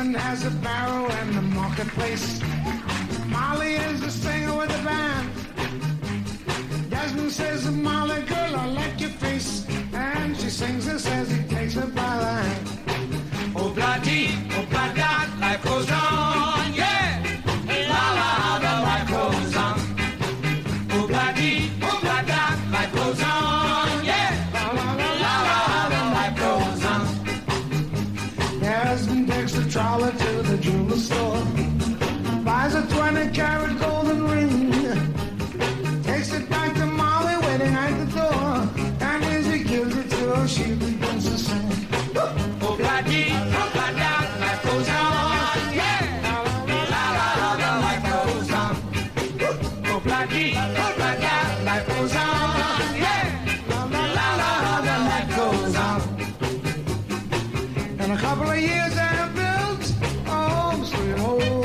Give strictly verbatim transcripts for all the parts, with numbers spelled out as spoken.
Desmond has a barrow in the marketplace. Molly is the singer with the band. Desmond says, Molly, girl, I like your face. And she sings and says he takes her by the hand. Oh, bloody, oh, bloody, life goes on, yeah. La, la, the life goes on. Oh, bloody, oh, bloody, life goes on, yeah. La, la, la, la, la, the life goes on. Desmond takes the trolley to the jeweler store. Buys a twenty carat golden ring. Takes it back to Molly waiting at the door. And as he gives it to her, she begins to sing. Oh, bloody, oh, bloody, life goes on, yeah. La, la, la, the life goes on. Oh, bloody, oh, bloody, life goes on, yeah. La, la, la, the life goes on. In a couple of years I have built a home, sweet home.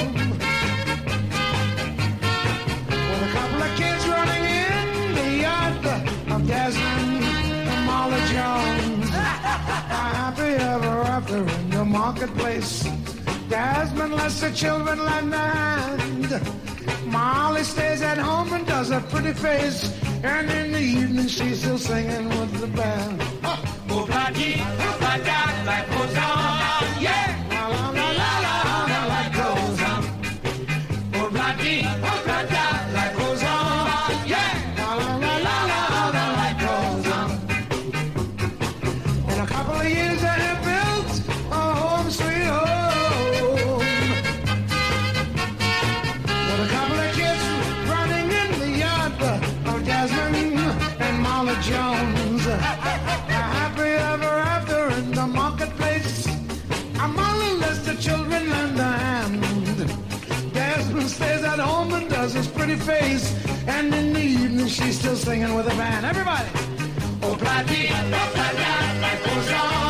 With a couple of kids running in the yard of Desmond and Molly Jones. Happy ever after in the marketplace. Desmond lets the children lend a hand. Molly stays at home and does a pretty face. And in the evening she's still singing with the band. Oh, bloody, oh, bloody, life goes on, yeah. La, la, la, la, la, the life goes on. Oh, bloody, oh, bloody, life goes on, yeah. La, la, la, la, la, the life goes on. In a couple of years I have built a home, sweet home. With a couple of kids running in the yard of Desmond and Molly Jones. Happy ever after in the marketplace. I'm Molly lets the children lend a hand. Desmond stays at home and does his pretty face. And in the evening she's still singing with a band. Everybody! Oh, bloody, oh, bloody, life goes on.